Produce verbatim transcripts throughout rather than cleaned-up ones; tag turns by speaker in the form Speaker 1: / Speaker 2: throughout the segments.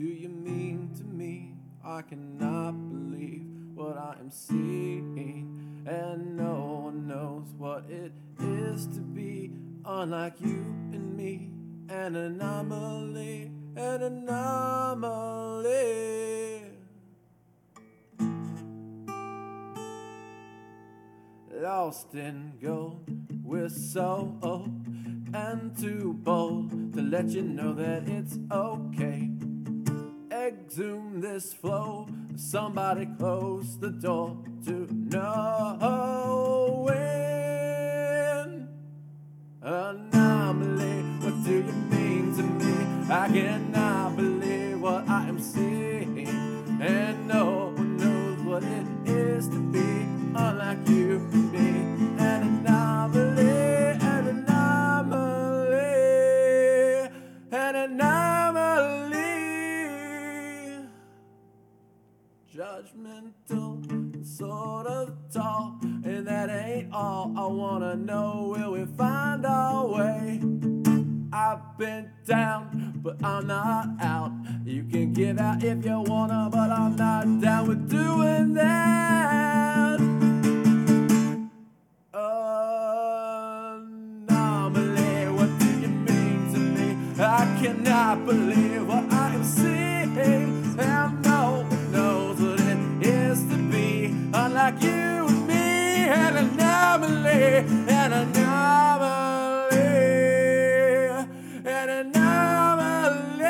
Speaker 1: you mean to me? I cannot believe what I am seeing, and no one knows what it is to be unlike you and me. An anomaly, an anomaly. Lost in gold, we're so old and too bold to let you know that it's okay. Exhume this flow, somebody close the door to knowing. Anomaly, what do you mean to me? I cannot believe what I am seeing, and no one knows what it is to be unlike you and me. An anomaly, an anomaly, an anomaly. Judgmental, sort of tall, and that ain't all. I wanna know, will we find our way? I've been down, but I'm not out. You can give out if you wanna, but I'm not down with doing that. Anomaly, what do you mean to me? I cannot believe what I am seeing, and no one knows what it is to be unlike you and me. An anomaly, an anomaly, an anomaly.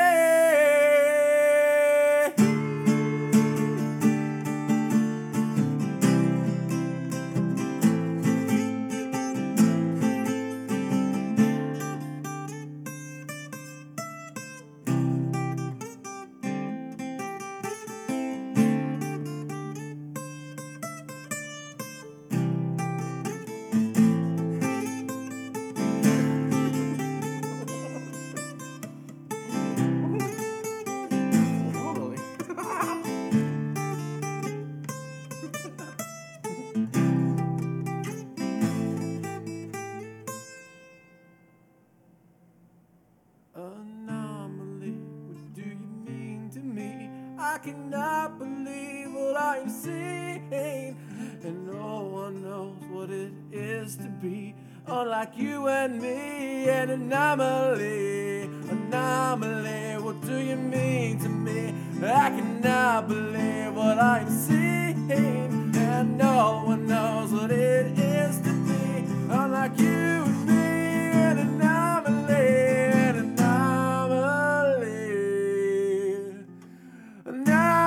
Speaker 1: Anomaly, what do you mean to me? I cannot believe what I am seeing, and no one knows what it is to be unlike you and me. An anomaly, anomaly, what do you mean to me? I cannot believe what I am seeing, and no one knows what it is to be unlike you and me. An anomaly, an anomaly, an anomaly.